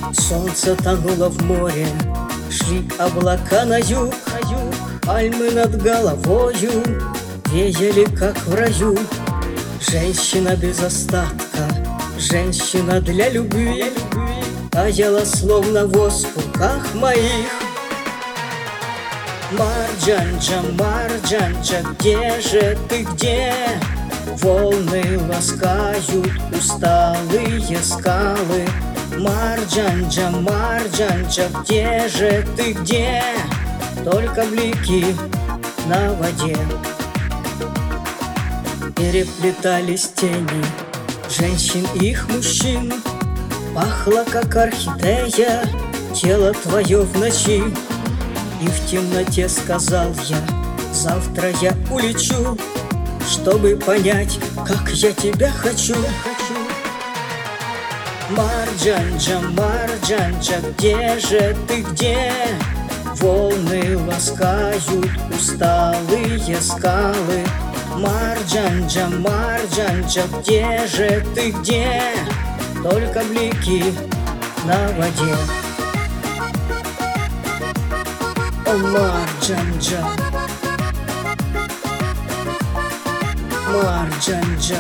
Солнце тонуло в море, шли облака на юг, пальмы над головою веяли, как в раю. Женщина без остатка, женщина для любви, таяла, словно воск в руках моих. Марджанджа, Марджанджа, где же ты, где? Волны ласкают усталые скалы. Марджанджа, Марджанджа, где же ты, где? Только блики на воде. Переплетались тени женщин и их мужчин. Пахло, как орхидея, тело твое в ночи. И в темноте сказал я: завтра я улечу, чтобы понять, как я тебя хочу. Марджанджа, Марджанджа, где же ты, где? Волны ласкают усталые скалы. Марджанджа, Марджанджа, где же ты, где? Только блики на воде. О, Марджанджа, Марджанджа.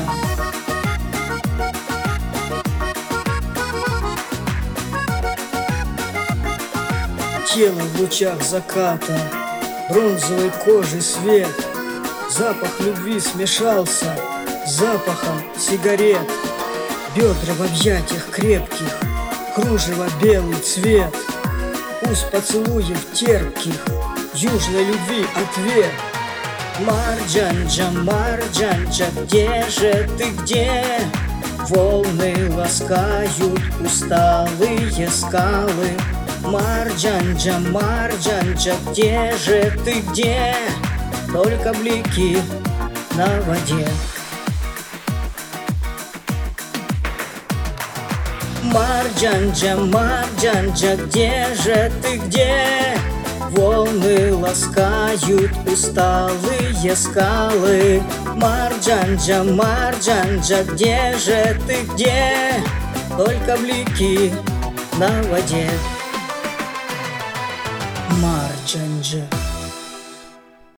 Тело в лучах заката, бронзовой кожи свет. Запах любви смешался с запахом сигарет. Бедра в объятиях крепких, кружево белый цвет. Пусть поцелуев терпких, южной любви ответ. Марджанджа, Марджанджа, где же ты, где? Волны ласкают усталые скалы. Марджанджа, Марджанджа, где же ты, где? Только блики на воде. Марджанджа, Марджанджа, где же ты, где? Волны ласкают усталые скалы. Марджанджа, Марджанджа, где же ты, где? Только блики на воде. Марджанджа.